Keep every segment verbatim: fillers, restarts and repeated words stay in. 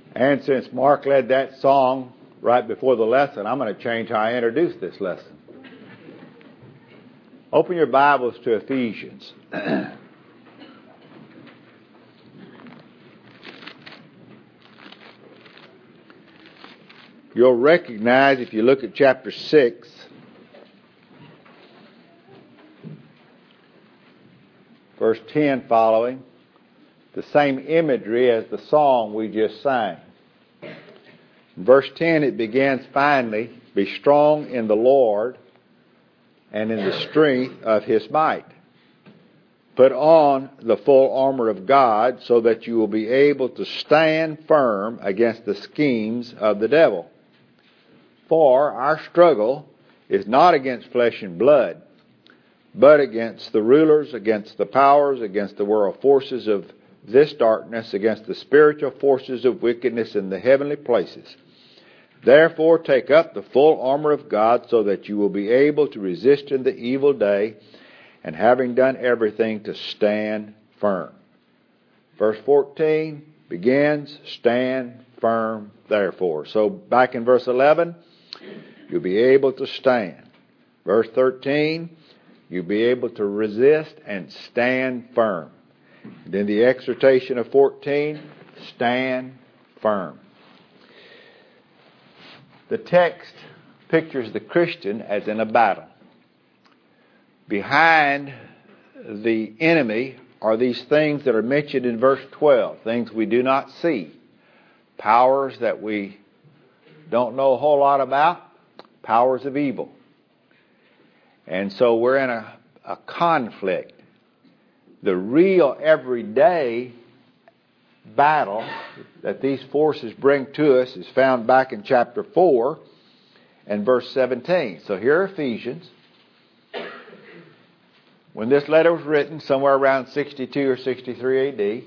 And since Mark led that song right before the lesson, I'm going to change how I introduce this lesson. Open your Bibles to Ephesians. You'll recognize, if you look at chapter six, verse ten following, the same imagery as the song we just sang. In verse ten it begins, finally, be strong in the Lord and in the strength of His might. Put on the full armor of God so that you will be able to stand firm against the schemes of the devil. For our struggle is not against flesh and blood, but against the rulers, against the powers, against the world forces of this darkness, against the spiritual forces of wickedness in the heavenly places. Therefore take up the full armor of God so that you will be able to resist in the evil day, and having done everything, to stand firm. Verse fourteen begins, stand firm therefore. So back in verse eleven, you'll be able to stand. Verse thirteen, you'll be able to resist and stand firm. And then the exhortation of fourteen, stand firm. The text pictures the Christian as in a battle. Behind the enemy are these things that are mentioned in verse twelve, things we do not see, powers that we don't know a whole lot about, powers of evil. And so we're in a, a conflict. The real everyday battle that these forces bring to us is found back in chapter four and verse seventeen. So here are Ephesians. When this letter was written, somewhere around sixty-two or sixty-three A D,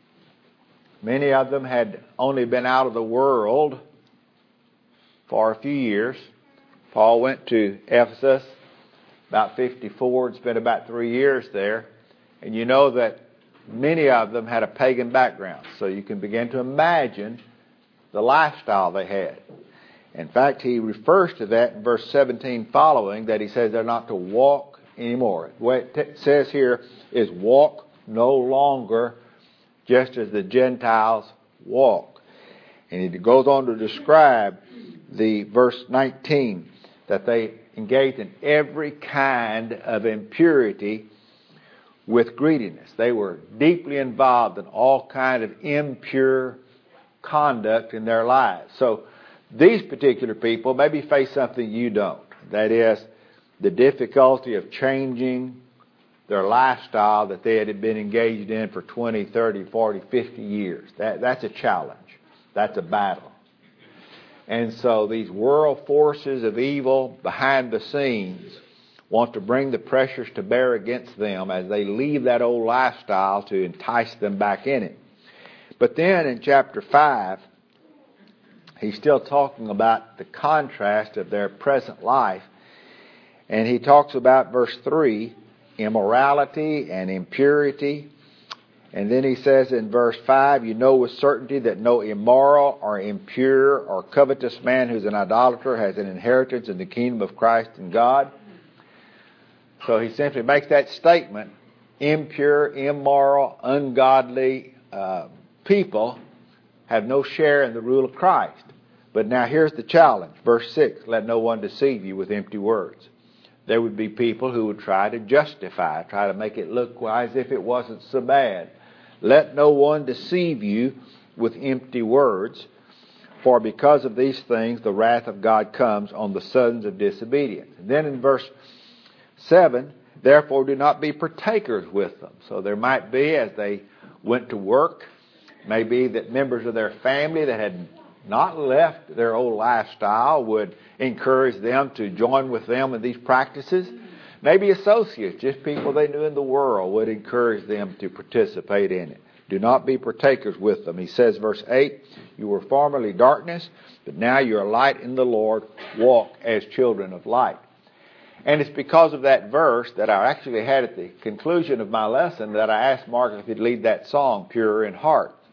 many of them had only been out of the world for a few years. Paul went to Ephesus about fifty-four and spent about three years there. And you know that many of them had a pagan background. So you can begin to imagine the lifestyle they had. In fact, he refers to that in verse seventeen following, that he says they're not to walk anymore. What it says here is walk no longer just as the Gentiles walk. And he goes on to describe the verse nineteen, that they engaged in every kind of impurity with greediness. They were deeply involved in all kind of impure conduct in their lives. So these particular people maybe face something you don't. That is, the difficulty of changing their lifestyle that they had been engaged in for twenty, thirty, forty, fifty years. That, that's a challenge. That's a battle. And so these world forces of evil behind the scenes want to bring the pressures to bear against them as they leave that old lifestyle to entice them back in it. But then in chapter five, he's still talking about the contrast of their present life. And he talks about verse three, immorality and impurity. And then he says in verse five, you know with certainty that no immoral or impure or covetous man who's an idolater has an inheritance in the kingdom of Christ and God. So he simply makes that statement, impure, immoral, ungodly uh, people have no share in the rule of Christ. But now here's the challenge. Verse six, let no one deceive you with empty words. There would be people who would try to justify, try to make it look as if it wasn't so bad. Let no one deceive you with empty words, for because of these things the wrath of God comes on the sons of disobedience. And then in verse seven, therefore do not be partakers with them. So there might be, as they went to work, maybe that members of their family that had not left their old lifestyle would encourage them to join with them in these practices. Maybe associates, just people they knew in the world, would encourage them to participate in it. Do not be partakers with them. He says, verse eight, you were formerly darkness, but now you are light in the Lord. Walk as children of light. And it's because of that verse that I actually had at the conclusion of my lesson that I asked Mark if he'd lead that song, Pure in Heart.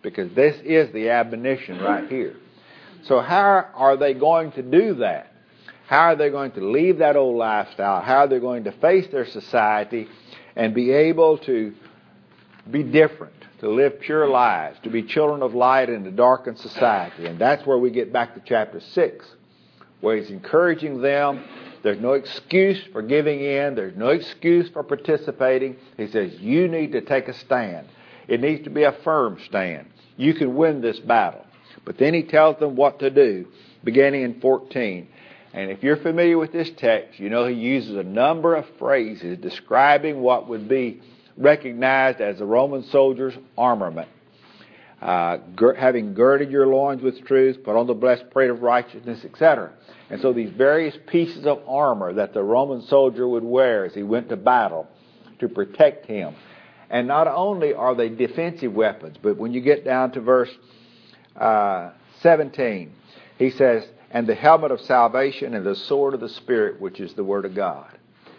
because this is the admonition right here. So how are they going to do that? How are they going to leave that old lifestyle? How are they going to face their society and be able to be different, to live pure lives, to be children of light in a darkened society? And that's where we get back to chapter six, where he's encouraging them. There's no excuse for giving in. There's no excuse for participating. He says, you need to take a stand. It needs to be a firm stand. You can win this battle. But then he tells them what to do, beginning in fourteen. And if you're familiar with this text, you know he uses a number of phrases describing what would be recognized as the Roman soldier's armament. Uh, gir- having girded your loins with truth, put on the breastplate of righteousness, et cetera. And so these various pieces of armor that the Roman soldier would wear as he went to battle to protect him. And not only are they defensive weapons, but when you get down to verse uh, seventeen, he says, and the helmet of salvation and the sword of the Spirit, which is the Word of God.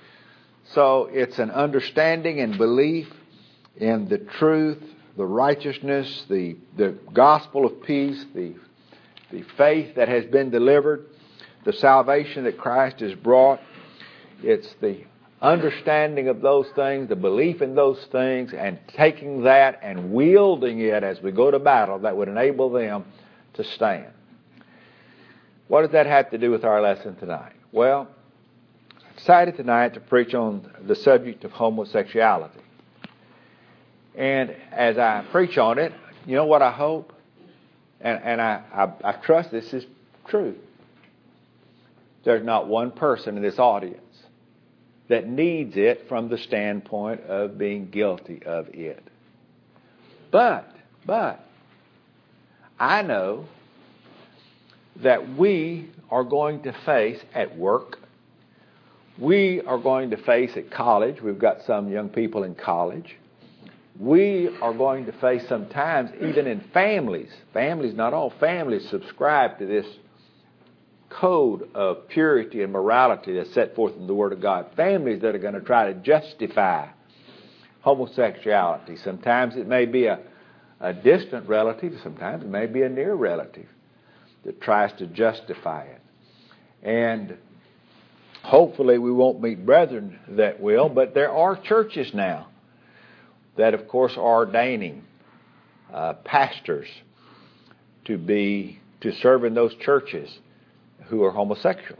So it's an understanding and belief in the truth, the righteousness, the, the gospel of peace, the, the faith that has been delivered, the salvation that Christ has brought. It's the understanding of those things, the belief in those things, and taking that and wielding it as we go to battle that would enable them to stand. What does that have to do with our lesson tonight? Well, I decided tonight to preach on the subject of homosexuality. And as I preach on it, you know what I hope? And, and I, I, I trust this is true. There's not one person in this audience that needs it from the standpoint of being guilty of it. But, but, I know that we are going to face at work, we are going to face at college. We've got some young people in college. We are going to face sometimes even in families. Families, not all families subscribe to this code of purity and morality that's set forth in the Word of God. Families that are going to try to justify homosexuality. Sometimes it may be a, a distant relative. Sometimes it may be a near relative that tries to justify it. And hopefully we won't meet brethren that will, but there are churches now that, of course, are ordaining uh, pastors to be to serve in those churches who are homosexuals.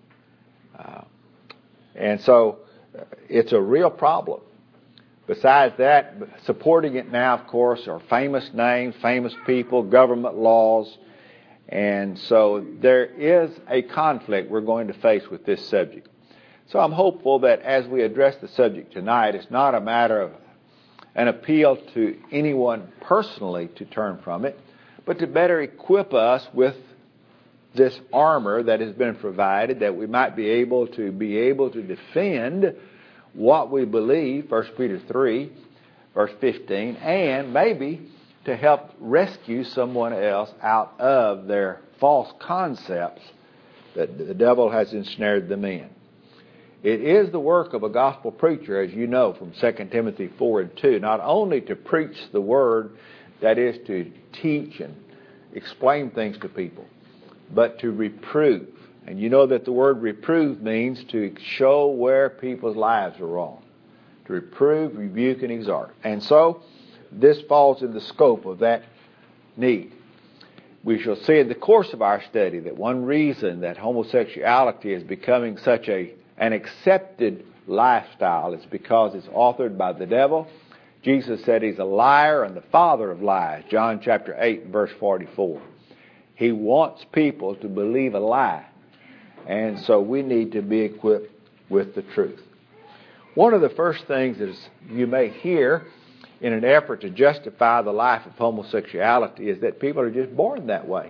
Uh, and so uh, it's a real problem. Besides that, supporting it now, of course, are famous names, famous people, government laws. And so there is a conflict we're going to face with this subject. So I'm hopeful that as we address the subject tonight, it's not a matter of an appeal to anyone personally to turn from it, but to better equip us with this armor that has been provided, that we might be able to be able to defend what we believe, First Peter three, verse fifteen, and maybe to help rescue someone else out of their false concepts that the devil has ensnared them in. It is the work of a gospel preacher, as you know from Second Timothy four and two, not only to preach the word, that is to teach and explain things to people, but to reprove. And you know that the word reprove means to show where people's lives are wrong. To reprove, rebuke, and exhort. And so, this falls in the scope of that need. We shall see in the course of our study that one reason that homosexuality is becoming such a an accepted lifestyle is because it's authored by the devil. Jesus said he's a liar and the father of lies, John chapter eight, verse forty-four. He wants people to believe a lie. And so we need to be equipped with the truth. One of the first things that you may hear in an effort to justify the life of homosexuality is that people are just born that way.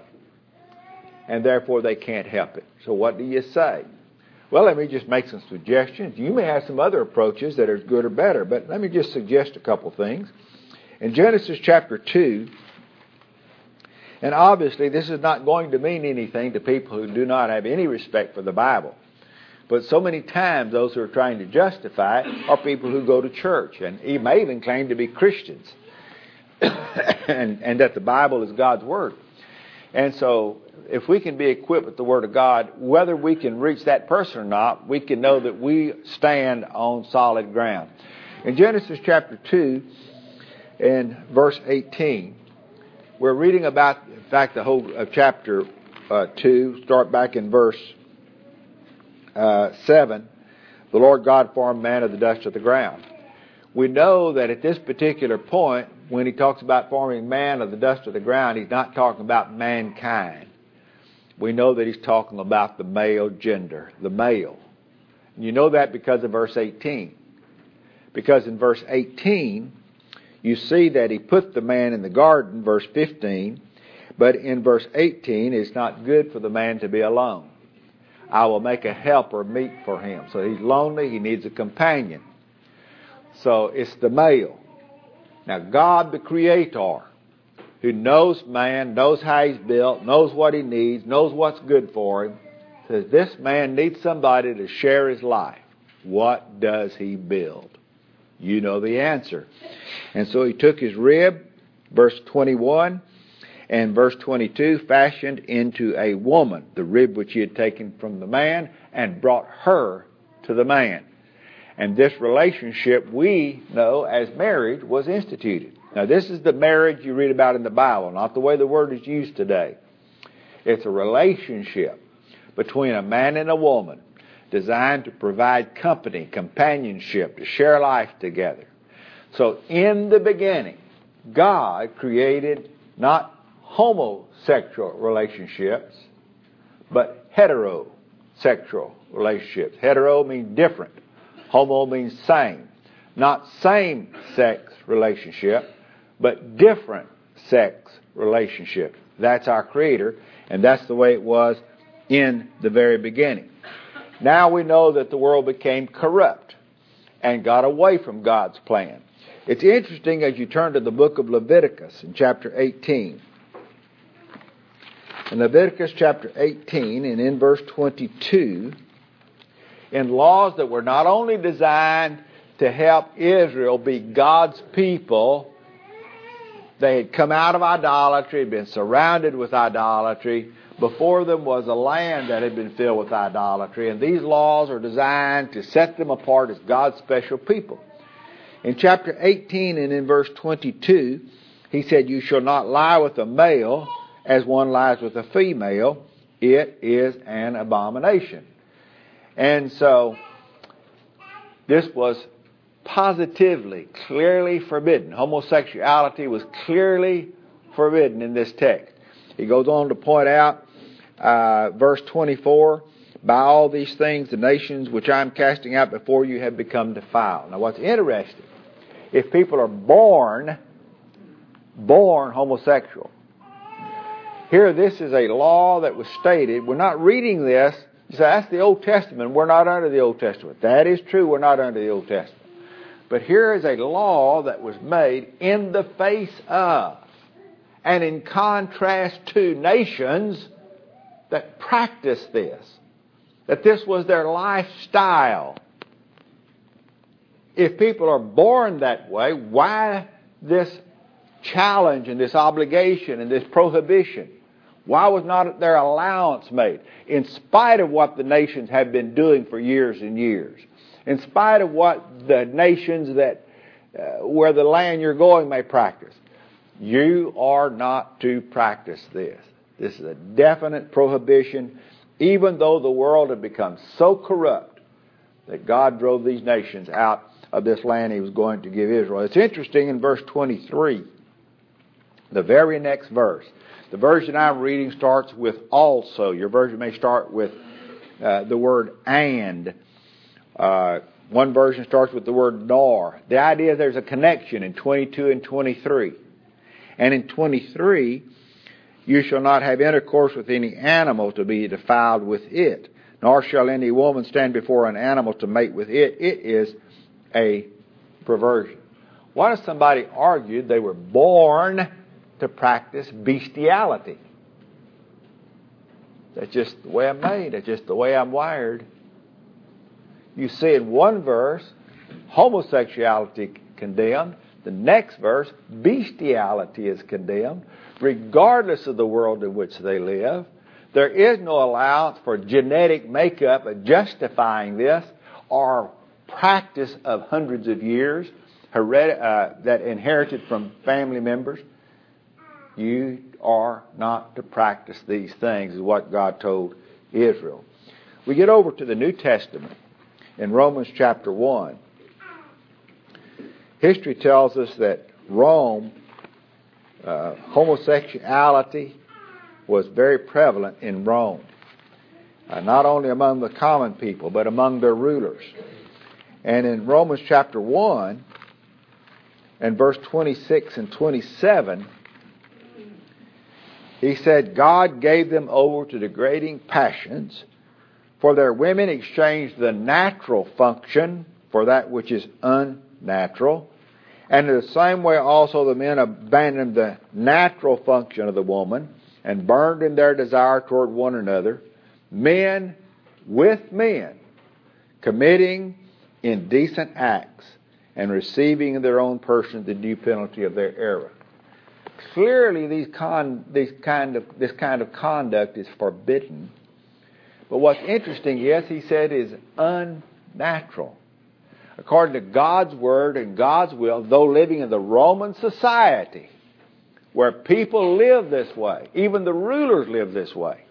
And therefore they can't help it. So what do you say? Well, let me just make some suggestions. You may have some other approaches that are good or better, but let me just suggest a couple things. In Genesis chapter two, and obviously this is not going to mean anything to people who do not have any respect for the Bible. But so many times those who are trying to justify it are people who go to church and may even claim to be Christians. and, and that the Bible is God's Word. And so if we can be equipped with the Word of God, whether we can reach that person or not, we can know that we stand on solid ground. In Genesis chapter two and verse eighteen, we're reading about, in fact, the whole of chapter uh, two, start back in verse uh, seven. The Lord God formed man of the dust of the ground. We know that at this particular point, when he talks about forming man of the dust of the ground, he's not talking about mankind. We know that he's talking about the male gender, the male. And you know that because of verse eighteen. Because in verse eighteen, you see that he put the man in the garden, verse fifteen. But in verse eighteen, it's not good for the man to be alone. I will make a helper meet for him. So he's lonely, he needs a companion. So it's the male. Now God, the Creator, who knows man, knows how he's built, knows what he needs, knows what's good for him, says this man needs somebody to share his life. What does he build? You know the answer. And so he took his rib, verse twenty-one, and verse twenty-two, fashioned into a woman the rib which he had taken from the man, and brought her to the man. And this relationship, we know as marriage, was instituted. Now this is the marriage you read about in the Bible, not the way the word is used today. It's a relationship between a man and a woman designed to provide company, companionship, to share life together. So in the beginning, God created not homosexual relationships, but heterosexual relationships. Hetero means different. Homo means same. Not same-sex relationship, but different sex relationship. That's our Creator, and that's the way it was in the very beginning. Now we know that the world became corrupt and got away from God's plan. It's interesting as you turn to the book of Leviticus in chapter eighteen. In Leviticus chapter eighteen and in verse twenty-two, in laws that were not only designed to help Israel be God's people, they had come out of idolatry, had been surrounded with idolatry. Before them was a land that had been filled with idolatry, and these laws are designed to set them apart as God's special people. In chapter eighteen and in verse twenty-two, he said, "You shall not lie with a male as one lies with a female. It is an abomination." And so this was positively, clearly forbidden. Homosexuality was clearly forbidden in this text. He goes on to point out, uh, verse twenty-four, "By all these things the nations which I am casting out before you have become defiled." Now what's interesting, if people are born, born homosexual, here this is a law that was stated. We're not reading this. You say, that's the Old Testament. We're not under the Old Testament. That is true. We're not under the Old Testament. But here is a law that was made in the face of and in contrast to nations that practice this. That this was their lifestyle. If people are born that way, why this challenge and this obligation and this prohibition? Why was not their allowance made? In spite of what the nations have been doing for years and years. In spite of what the nations that uh, where the land you're going may practice. You are not to practice this. This is a definite prohibition, even though the world had become so corrupt that God drove these nations out of this land He was going to give Israel. It's interesting in verse twenty-three, the very next verse. The version I'm reading starts with also. Your version may start with uh, the word and. Uh, one version starts with the word nor. The idea is there's a connection in twenty-two and twenty-three. And in twenty-three, you shall not have intercourse with any animal to be defiled with it, nor shall any woman stand before an animal to mate with it. It is a perversion. What if somebody argued they were born to practice bestiality? That's just the way I'm made. That's just the way I'm wired. You see in one verse, homosexuality condemned. The next verse, bestiality is condemned, regardless of the world in which they live. There is no allowance for genetic makeup justifying this, or practice of hundreds of years hered- uh, that inherited from family members. You are not to practice these things, is what God told Israel. We get over to the New Testament in Romans chapter one. History tells us that Rome, uh, homosexuality was very prevalent in Rome. Uh, not only among the common people, but among their rulers. And in Romans chapter one, and verse twenty-six and twenty-seven, he said, God gave them over to degrading passions, for their women exchanged the natural function for that which is unnatural. And in the same way also the men abandoned the natural function of the woman and burned in their desire toward one another, men with men, committing indecent acts and receiving in their own person the due penalty of their error. Clearly, these con, these kind of, this kind of conduct is forbidden. But what's interesting, yes, he said, is unnatural. According to God's word and God's will, though living in the Roman society, where people live this way, even the rulers live this way,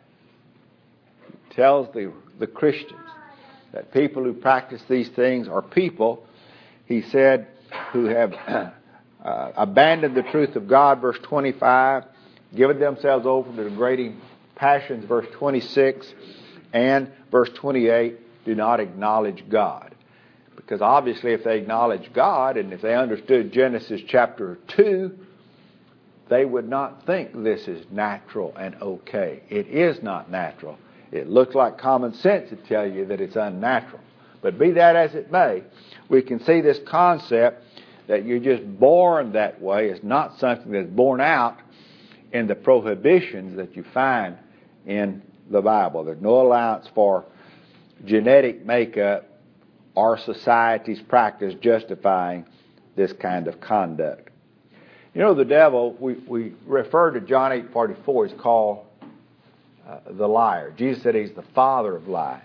he tells the, the Christians that people who practice these things are people, he said, who have uh, abandoned the truth of God, verse twenty-five, given themselves over to degrading passions, verse twenty-six, and verse twenty-eight, do not acknowledge God. Because obviously if they acknowledge God and if they understood Genesis chapter two, they would not think this is natural and okay. It is not natural. It looks like common sense to tell you that it's unnatural. But be that as it may, we can see this concept that you're just born that way is not something that's borne out in the prohibitions that you find in the Bible. There's no allowance for genetic makeup or society's practice justifying this kind of conduct. You know, the devil, we, we refer to John eight forty-four, he's called uh, the liar. Jesus said he's the father of lies.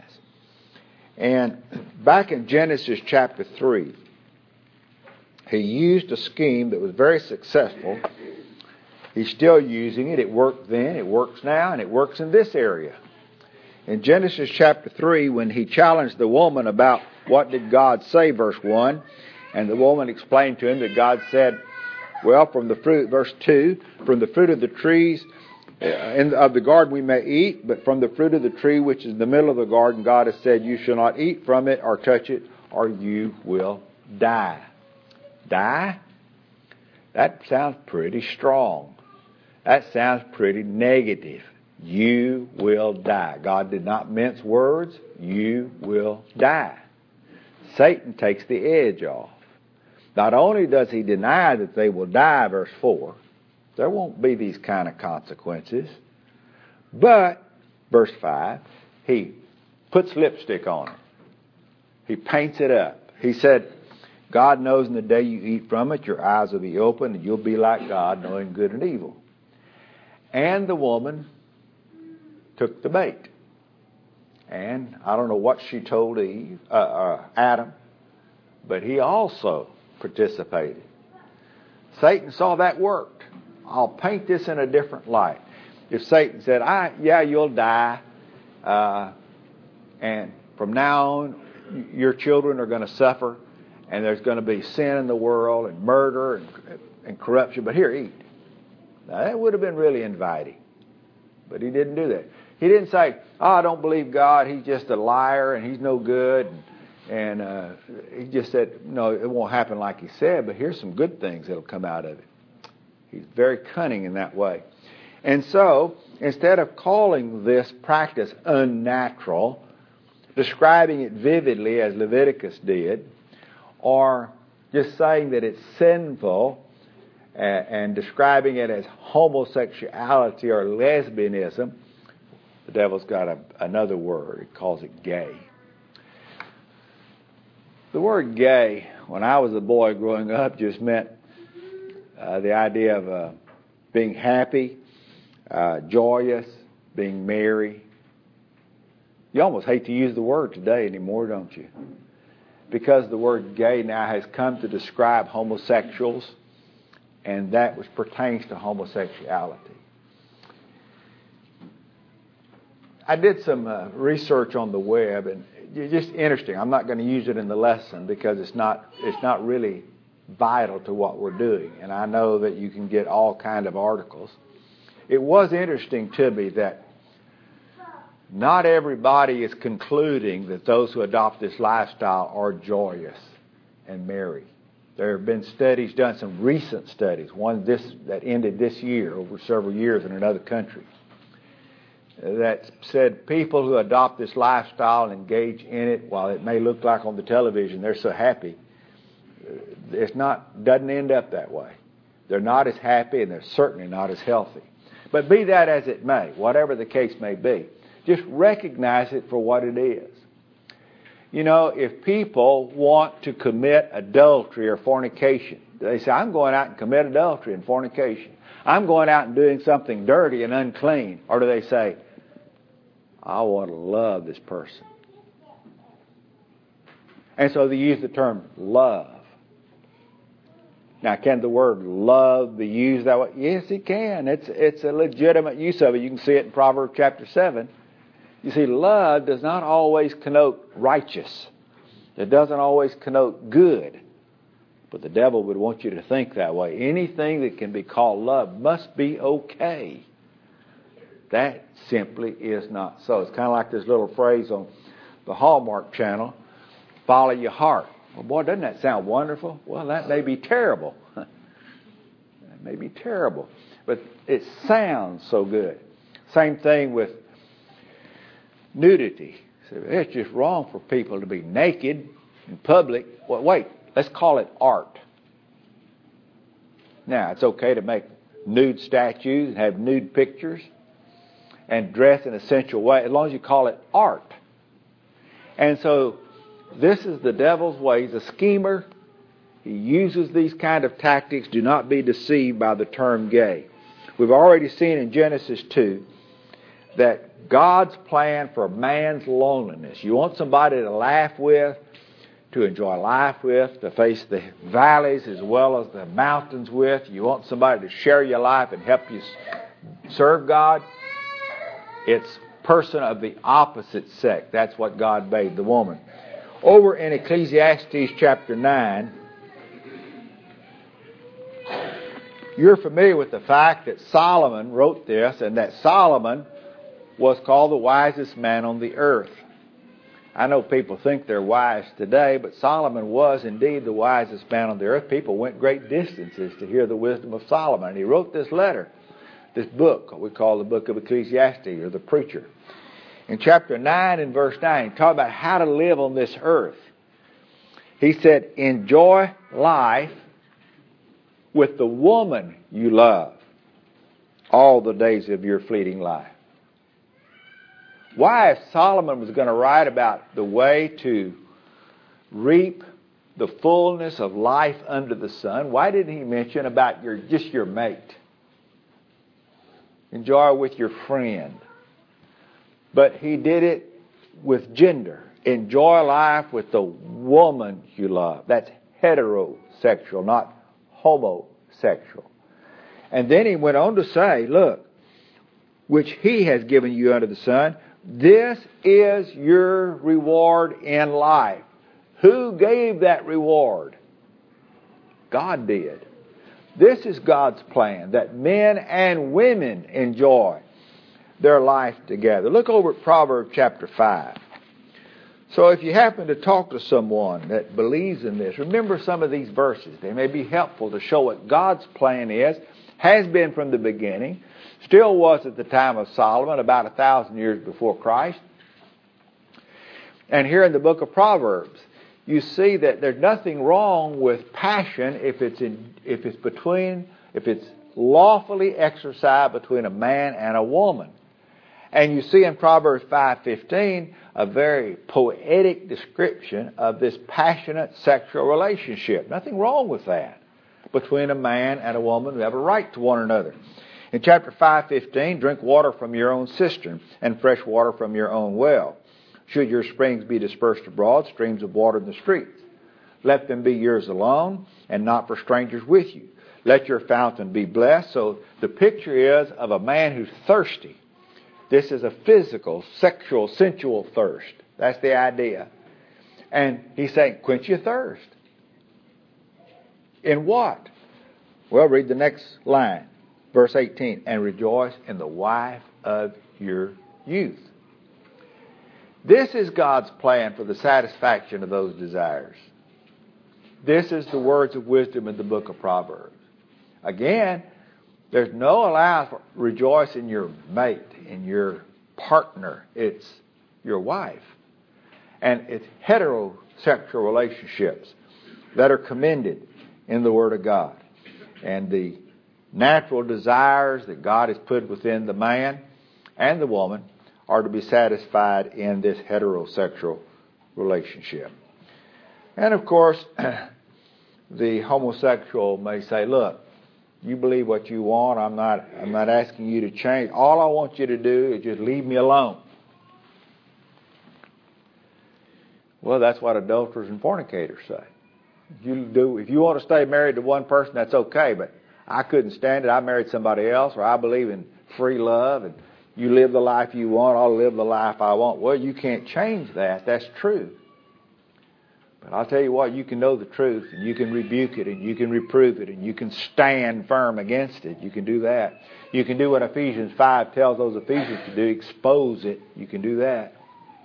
And back in Genesis chapter three, he used a scheme that was very successful. He's still using it. It worked then, it works now, and it works in this area. In Genesis chapter three, when he challenged the woman about what did God say, verse one, and the woman explained to him that God said, well, from the fruit, verse two, from the fruit of the trees uh, in, of the garden we may eat, but from the fruit of the tree which is in the middle of the garden, God has said, you shall not eat from it or touch it, or you will die. Die? That sounds pretty strong. That sounds pretty negative. You will die. God did not mince words. You will die. Satan takes the edge off. Not only does he deny that they will die, verse four, there won't be these kind of consequences, but, verse five, he puts lipstick on it. He paints it up. He said, God knows in the day you eat from it, your eyes will be open and you'll be like God, knowing good and evil. And the woman took the bait. And I don't know what she told Eve, uh, uh, Adam, but he also participated. Satan saw that worked. I'll paint this in a different light. If Satan said, "I yeah, you'll die, uh, and from now on, your children are going to suffer, and there's going to be sin in the world, and murder, and, and corruption, but here, eat." Now, that would have been really inviting. But he didn't do that. He didn't say, "Oh, I don't believe God. He's just a liar, and he's no good." And, and uh, he just said, "No, it won't happen like he said, but here's some good things that'll come out of it." He's very cunning in that way. And so, instead of calling this practice unnatural, describing it vividly as Leviticus did, or just saying that it's sinful and, and describing it as homosexuality or lesbianism, the devil's got a, another word. He calls it gay. The word gay, when I was a boy growing up, just meant uh, the idea of uh, being happy, uh, joyous, being merry. You almost hate to use the word today anymore, don't you? Because the word gay now has come to describe homosexuals and that which pertains to homosexuality. I did some uh, research on the web, and it's just interesting. I'm not going to use it in the lesson because it's not it's not really vital to what we're doing. And I know that you can get all kind of articles. It was interesting to me that not everybody is concluding that those who adopt this lifestyle are joyous and merry. There have been studies done, some recent studies, one this that ended this year, over several years in another country, that said people who adopt this lifestyle and engage in it, while it may look like on the television they're so happy, it's not doesn't end up that way. They're not as happy, and they're certainly not as healthy. But be that as it may, whatever the case may be, just recognize it for what it is. You know, if people want to commit adultery or fornication, they say, I'm going out and commit adultery and fornication. I'm going out and doing something dirty and unclean. Or do they say, I want to love this person? And so they use the term love. Now, can the word love be used that way? Yes, it can. It's, it's a legitimate use of it. You can see it in Proverbs chapter seven. You see, love does not always connote righteous. It doesn't always connote good. But the devil would want you to think that way. Anything that can be called love must be okay. That simply is not so. It's kind of like this little phrase on the Hallmark Channel, follow your heart. Well, boy, doesn't that sound wonderful? Well, that may be terrible. That may be terrible. But it sounds so good. Same thing with nudity. So it's just wrong for people to be naked in public. Well, wait, let's call it art. Now, it's okay to make nude statues and have nude pictures and dress in a sensual way, as long as you call it art. And so this is the devil's way. He's a schemer. He uses these kind of tactics. Do not be deceived by the term gay. We've already seen in Genesis two that God's plan for man's loneliness. You want somebody to laugh with, to enjoy life with, to face the valleys as well as the mountains with. You want somebody to share your life and help you serve God. It's person of the opposite sex. That's what God made the woman. Over in Ecclesiastes chapter nine, you're familiar with the fact that Solomon wrote this, and that Solomon was called the wisest man on the earth. I know people think they're wise today, but Solomon was indeed the wisest man on the earth. People went great distances to hear the wisdom of Solomon. And he wrote this letter, this book, what we call the book of Ecclesiastes, or the preacher. In chapter nine and verse nine, he talked about how to live on this earth. He said, enjoy life with the woman you love all the days of your fleeting life. Why, if Solomon was going to write about the way to reap the fullness of life under the sun, why didn't he mention about your just your mate? Enjoy with your friend. But he did it with gender. Enjoy life with the woman you love. That's heterosexual, not homosexual. And then he went on to say, look, which he has given you under the sun, this is your reward in life. Who gave that reward? God did. This is God's plan, that men and women enjoy their life together. Look over at Proverbs chapter five. So if you happen to talk to someone that believes in this, remember some of these verses. They may be helpful to show what God's plan is, has been from the beginning, still was at the time of Solomon, about a thousand years before Christ. And here in the book of Proverbs, you see that there's nothing wrong with passion if it's in, if it's between if it's lawfully exercised between a man and a woman. And you see in Proverbs five fifteen a very poetic description of this passionate sexual relationship. Nothing wrong with that between a man and a woman who have a right to one another. In chapter five fifteen, drink water from your own cistern and fresh water from your own well. Should your springs be dispersed abroad, streams of water in the streets, let them be yours alone and not for strangers with you. Let your fountain be blessed. So the picture is of a man who's thirsty. This is a physical, sexual, sensual thirst. That's the idea. And he's saying, quench your thirst. In what? Well, read the next line, verse eighteen. And rejoice in the wife of your youth. This is God's plan for the satisfaction of those desires. This is the words of wisdom in the book of Proverbs. Again, there's no allowance for rejoice in your mate, in your partner. It's your wife. And it's heterosexual relationships that are commended in the Word of God. And the natural desires that God has put within the man and the woman are to be satisfied in this heterosexual relationship. And of course, the homosexual may say, look, you believe what you want. I'm not, I'm not asking you to change. All I want you to do is just leave me alone. Well, that's what adulterers and fornicators say. You do, if you want to stay married to one person, that's okay, but I couldn't stand it. I married somebody else, or I believe in free love, and you live the life you want, I'll live the life I want. Well, you can't change that. That's true. But I'll tell you what, you can know the truth, and you can rebuke it, and you can reprove it, and you can stand firm against it. You can do that. You can do what Ephesians five tells those Ephesians to do, expose it. You can do that.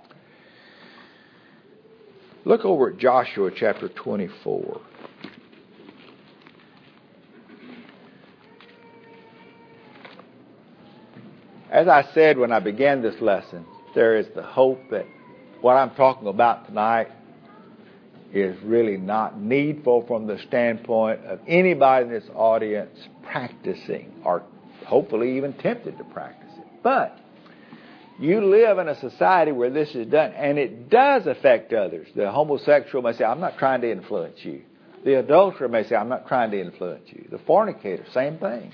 Look over at Joshua chapter twenty-four. As I said when I began this lesson, there is the hope that what I'm talking about tonight is really not needful from the standpoint of anybody in this audience practicing or hopefully even tempted to practice it. But you live in a society where this is done, and it does affect others. The homosexual may say, I'm not trying to influence you. The adulterer may say, I'm not trying to influence you. The fornicator, same thing.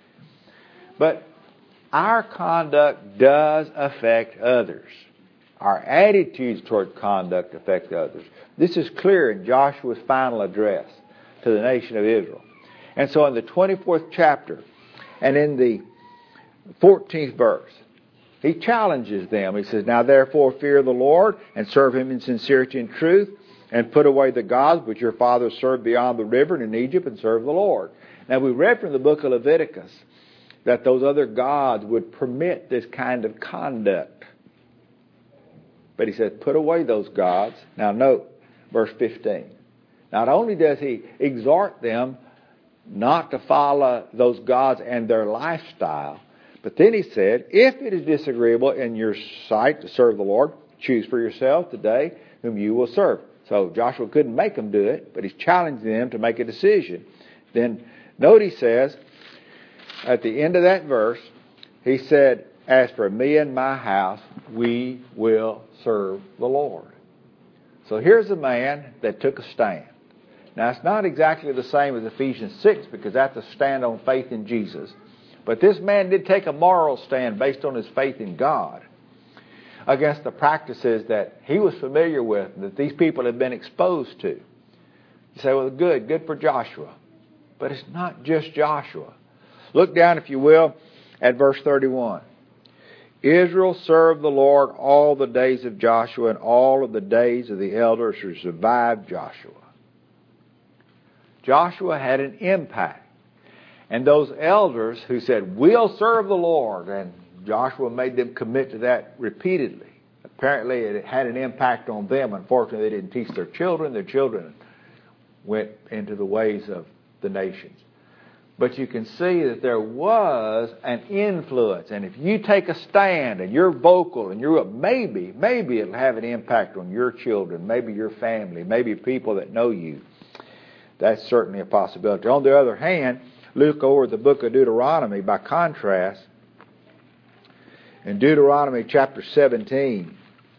But our conduct does affect others. Our attitudes toward conduct affect others. This is clear in Joshua's final address to the nation of Israel. And so in the twenty-fourth chapter and in the fourteenth verse, he challenges them. He says, now therefore fear the Lord and serve Him in sincerity and truth, and put away the gods which your fathers served beyond the river and in Egypt, and serve the Lord. Now we read from the book of Leviticus that those other gods would permit this kind of conduct. But he says, put away those gods. Now note, verse fifteen. Not only does he exhort them not to follow those gods and their lifestyle, but then he said, if it is disagreeable in your sight to serve the Lord, choose for yourself today whom you will serve. So Joshua couldn't make them do it, but he's challenging them to make a decision. Then note he says, at the end of that verse, he said, as for me and my house, we will serve the Lord. So here's a man that took a stand. Now it's not exactly the same as Ephesians six, because that's a stand on faith in Jesus. But this man did take a moral stand based on his faith in God against the practices that he was familiar with, that these people had been exposed to. You say, well, good, good for Joshua. But it's not just Joshua. Look down, if you will, at verse thirty-one. Israel served the Lord all the days of Joshua and all of the days of the elders who survived Joshua. Joshua had an impact. And those elders who said, we'll serve the Lord, and Joshua made them commit to that repeatedly. Apparently it had an impact on them. Unfortunately, they didn't teach their children. Their children went into the ways of the nations. But you can see that there was an influence. And if you take a stand and you're vocal and you're maybe, maybe it'll have an impact on your children, maybe your family, maybe people that know you. That's certainly a possibility. On the other hand, look over the book of Deuteronomy. By contrast, In Deuteronomy chapter seventeen,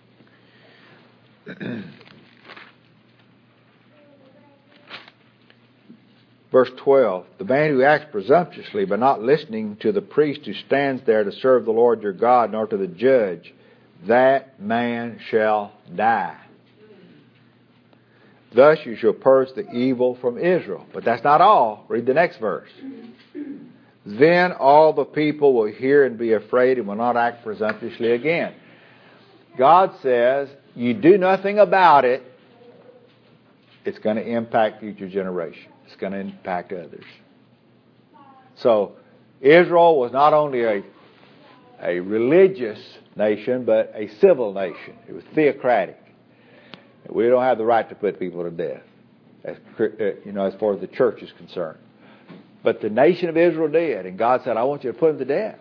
verse twelve, the man who acts presumptuously by not listening to the priest who stands there to serve the Lord your God, nor to the judge, that man shall die. Thus you shall purge the evil from Israel. But that's not all. Read the next verse. Then all the people will hear and be afraid and will not act presumptuously again. God says, you do nothing about it, it's going to impact future generations. It's going to impact others. So Israel was not only a, a religious nation, but a civil nation. It was theocratic. We don't have the right to put people to death, as, you know, as far as the church is concerned. But the nation of Israel did, and God said, I want you to put them to death.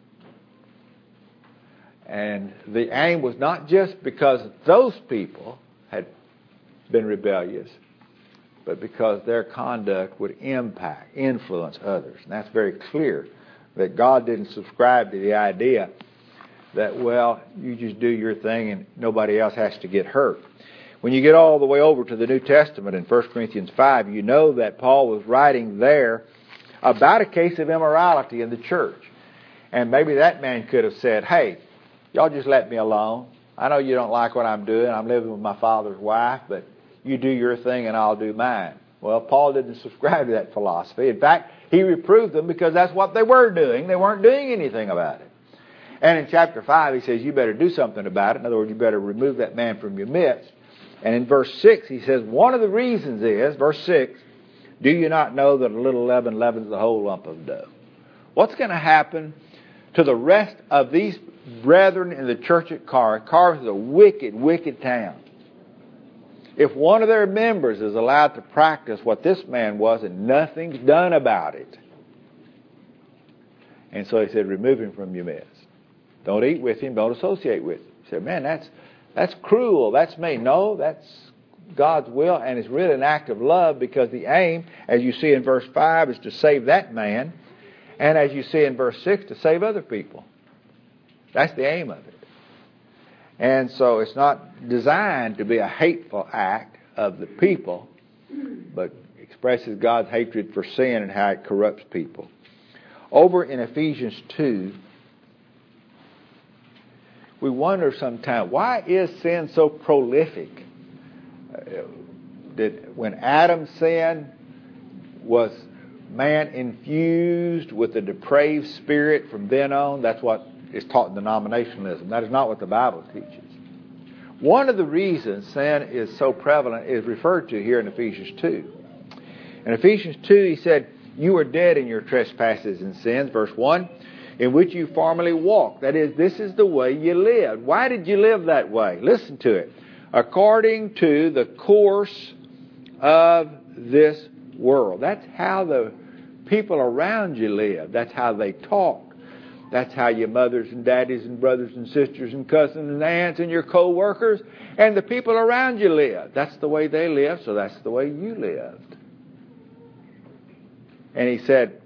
And the aim was not just because those people had been rebellious, but because their conduct would impact, influence others. And that's very clear, that God didn't subscribe to the idea that, well, you just do your thing and nobody else has to get hurt. When you get all the way over to the New Testament in First Corinthians five, you know that Paul was writing there about a case of immorality in the church. And maybe that man could have said, hey, y'all just let me alone. I know you don't like what I'm doing. I'm living with my father's wife, but you do your thing and I'll do mine. Well, Paul didn't subscribe to that philosophy. In fact, he reproved them because that's what they were doing. They weren't doing anything about it. And in chapter five, he says, you better do something about it. In other words, you better remove that man from your midst. And in verse six, he says, one of the reasons is, verse six, do you not know that a little leaven leavens the whole lump of dough? What's going to happen to the rest of these brethren in the church at Corinth? Corinth is a wicked, wicked town. If one of their members is allowed to practice what this man was and nothing's done about it. And so he said, remove him from your midst. Don't eat with him, don't associate with him. He said, man, that's that's cruel, that's mean. No, that's God's will, and it's really an act of love, because the aim, as you see in verse five, is to save that man, and as you see in verse six, to save other people. That's the aim of it. And so it's not designed to be a hateful act of the people, but expresses God's hatred for sin and how it corrupts people. Over in Ephesians two, we wonder sometimes, why is sin so prolific? Uh, did, when Adam sinned, was man infused with a depraved spirit from then on? That's what is taught in denominationalism. That is not what the Bible teaches. One of the reasons sin is so prevalent is referred to here in Ephesians two. In Ephesians two, he said, you were dead in your trespasses and sins, verse one, in which you formerly walked. That is, this is the way you lived. Why did you live that way? Listen to it. According to the course of this world. That's how the people around you live. That's how they talk. That's how your mothers and daddies and brothers and sisters and cousins and aunts and your co-workers and the people around you live. That's the way they live, so that's the way you lived. And he said,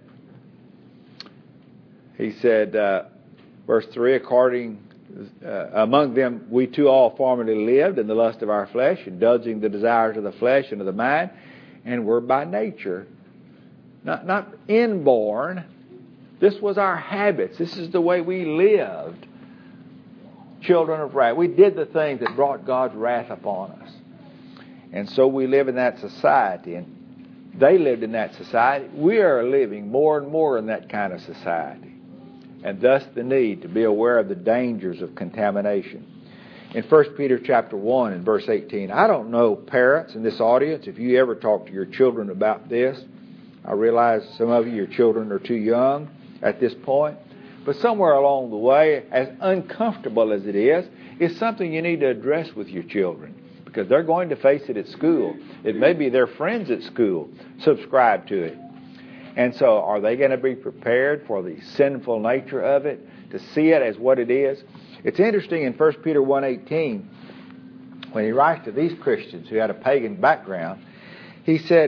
he said, uh, verse three, according, uh, among them we too all formerly lived in the lust of our flesh, indulging the desires of the flesh and of the mind, and were by nature, not, not inborn. This was our habits. This is the way we lived. Children of wrath. We did the things that brought God's wrath upon us. And so we live in that society. And they lived in that society. We are living more and more in that kind of society. And thus the need to be aware of the dangers of contamination. In First Peter chapter one and verse eighteen, I don't know, parents in this audience, if you ever talk to your children about this. I realize some of you, your children are too young at this point. But somewhere along the way, as uncomfortable as it is, it's something you need to address with your children, because they're going to face it at school. It may be their friends at school subscribe to it. And so are they going to be prepared for the sinful nature of it, to see it as what it is? It's interesting in First Peter one eighteen, when he writes to these Christians who had a pagan background, he said,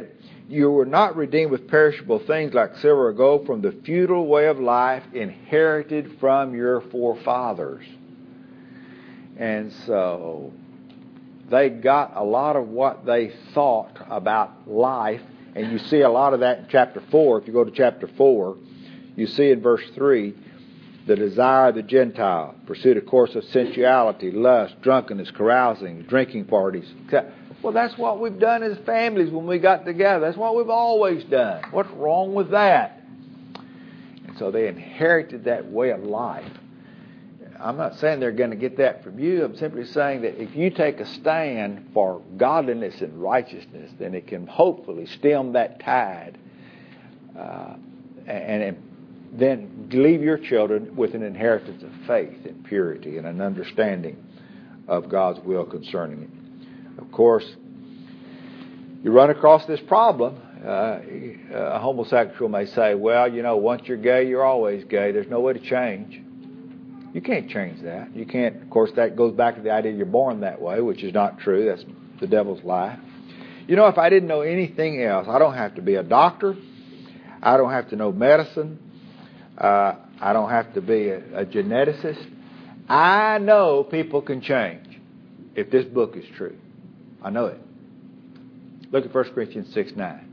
you were not redeemed with perishable things like silver or gold from the futile way of life inherited from your forefathers. And so they got a lot of what they thought about life. And you see a lot of that in chapter four. If you go to chapter four, you see in verse three, the desire of the Gentile, pursuit of course of sensuality, lust, drunkenness, carousing, drinking parties. Well, that's what we've done as families when we got together. That's what we've always done. What's wrong with that? And so they inherited that way of life. I'm not saying they're going to get that from you. I'm simply saying that if you take a stand for godliness and righteousness, then it can hopefully stem that tide uh, and, and then leave your children with an inheritance of faith and purity and an understanding of God's will concerning it. Of course, you run across this problem. Uh, a homosexual may say, well, you know, once you're gay, you're always gay. There's no way to change. You can't change that. You can't. Of course, that goes back to the idea you're born that way, which is not true. That's the devil's lie. You know, if I didn't know anything else, I don't have to be a doctor. I don't have to know medicine. Uh, I don't have to be a, a geneticist. I know people can change if this book is true. I know it. Look at First Corinthians six nine.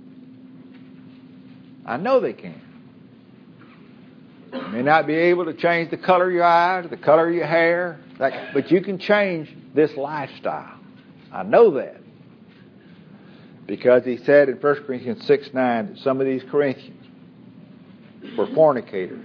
I know they can. You may not be able to change the color of your eyes, the color of your hair, that, but you can change this lifestyle. I know that. Because he said in First Corinthians six nine that some of these Corinthians were fornicators.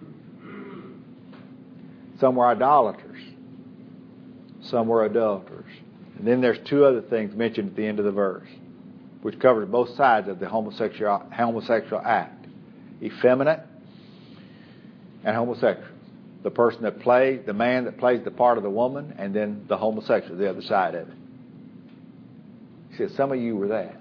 Some were idolaters. Some were adulterers. And then there's two other things mentioned at the end of the verse, which covers both sides of the homosexual homosexual act. Effeminate and homosexual. The person that plays, the man that plays the part of the woman, and then the homosexual, the other side of it. He said, some of you were that.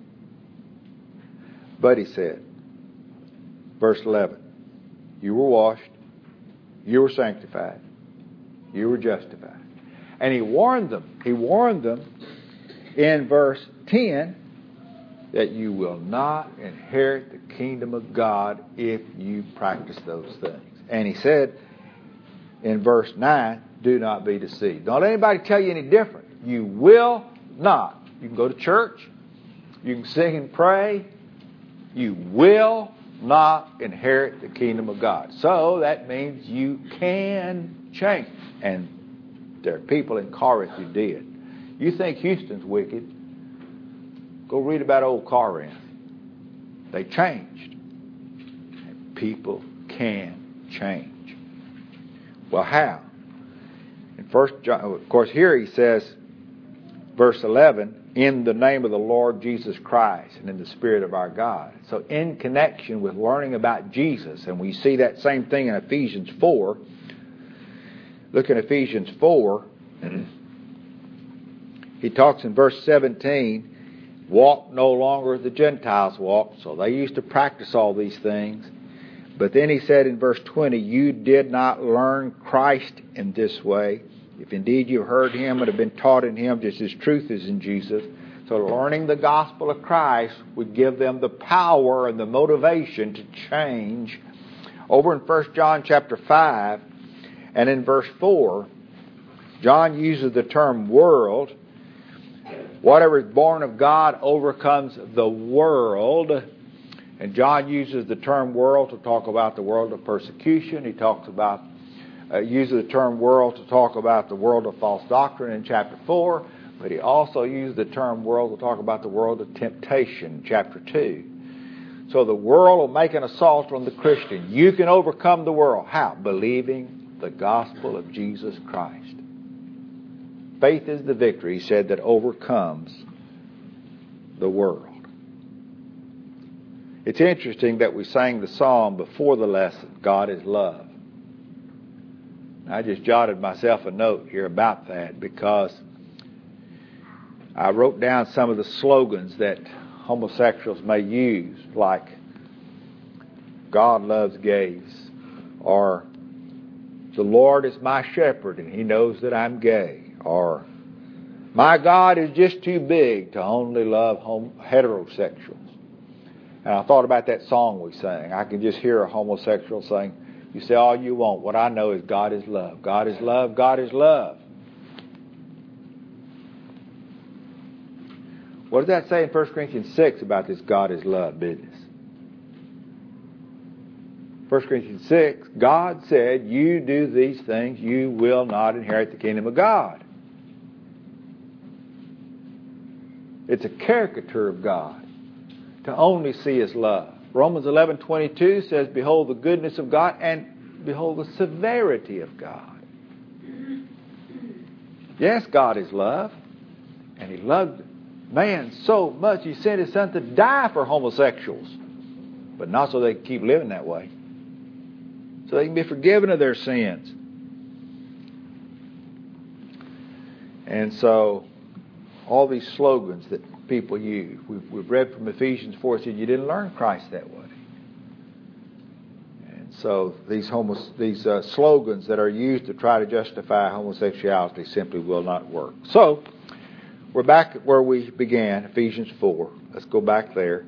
But he said, verse eleven, you were washed, you were sanctified, you were justified. And he warned them, he warned them in verse ten that you will not inherit the kingdom of God if you practice those things. And he said in verse nine, do not be deceived. Don't let anybody tell you any different. You will not. You can go to church, you can sing and pray, you will not inherit the kingdom of God. So that means you can change. And there are people in Corinth who did. You think Houston's wicked? Go read about old Corinth. They changed. And people can change. Well, how? In First John, of course, here he says, verse eleven, in the name of the Lord Jesus Christ and in the Spirit of our God. So in connection with learning about Jesus, and we see that same thing in Ephesians four. Look at Ephesians four. He talks in verse seventeen, walk no longer as the Gentiles walk. So they used to practice all these things. But then he said in verse twenty, you did not learn Christ in this way. If indeed you heard him and have been taught in him just as truth is in Jesus. So learning the gospel of Christ would give them the power and the motivation to change. Over in First John chapter five and in verse four, John uses the term world. Whatever is born of God overcomes the world. And John uses the term world to talk about the world of persecution. He talks about, uh, uses the term world to talk about the world of false doctrine in chapter four. But he also used the term world to talk about the world of temptation in chapter two. So the world will make an assault on the Christian. You can overcome the world. How? Believing the gospel of Jesus Christ. Faith is the victory, he said, that overcomes the world. It's interesting that we sang the psalm before the lesson, God is love. I just jotted myself a note here about that because I wrote down some of the slogans that homosexuals may use, like God loves gays, or the Lord is my shepherd and he knows that I'm gay, or my God is just too big to only love hom- heterosexuals. And I thought about that song we sang. I could just hear a homosexual saying, you say all you want. What I know is God is love. God is love. God is love. What does that say in First Corinthians six about this God is love business? First Corinthians six, God said, you do these things, you will not inherit the kingdom of God. It's a caricature of God to only see His love. Romans eleven twenty-two says, behold the goodness of God and behold the severity of God. Yes, God is love, and He loved man so much He sent His Son to die for homosexuals, but not so they can keep living that way, so they can be forgiven of their sins. And so all these slogans that people use, we've, we've read from Ephesians four, it said you didn't learn Christ that way. And so these homos, these uh, slogans that are used to try to justify homosexuality simply will not work. So we're back at where we began, Ephesians four. Let's go back there.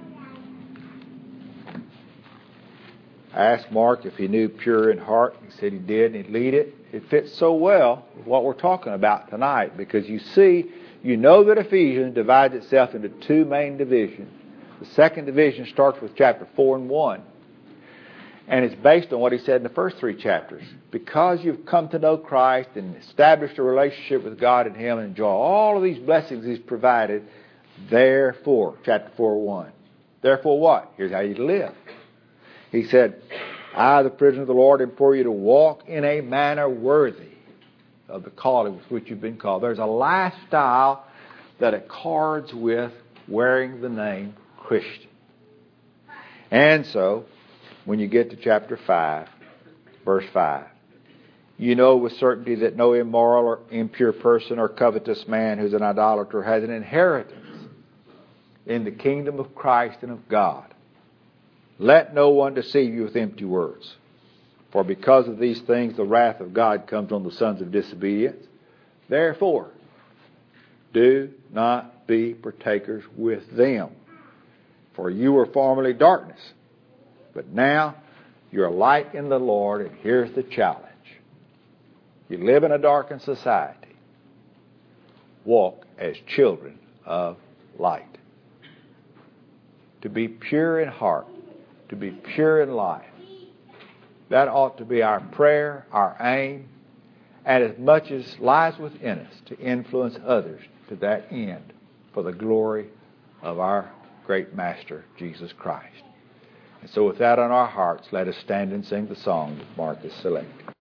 I asked Mark if he knew pure in heart. He said he did, and he'd lead it. It fits so well with what we're talking about tonight, because you see, you know that Ephesians divides itself into two main divisions. The second division starts with chapter four and one. And it's based on what he said in the first three chapters. Because you've come to know Christ and established a relationship with God and Him and enjoy all of these blessings He's provided, therefore, chapter four one. Therefore what? Here's how you live. He said, I, the prisoner of the Lord, implore you to walk in a manner worthy of the calling with which you've been called. There's a lifestyle that accords with wearing the name Christian. And so, when you get to chapter five, verse five, you know with certainty that no immoral or impure person or covetous man who's an idolater has an inheritance in the kingdom of Christ and of God. Let no one deceive you with empty words. For because of these things the wrath of God comes on the sons of disobedience. Therefore, do not be partakers with them. For you were formerly darkness, but now you're light in the Lord, and here's the challenge. You live in a darkened society. Walk as children of light. To be pure in heart, to be pure in life. That ought to be our prayer, our aim, and as much as lies within us to influence others to that end for the glory of our great Master, Jesus Christ. And so with that on our hearts, let us stand and sing the song that Mark has selected.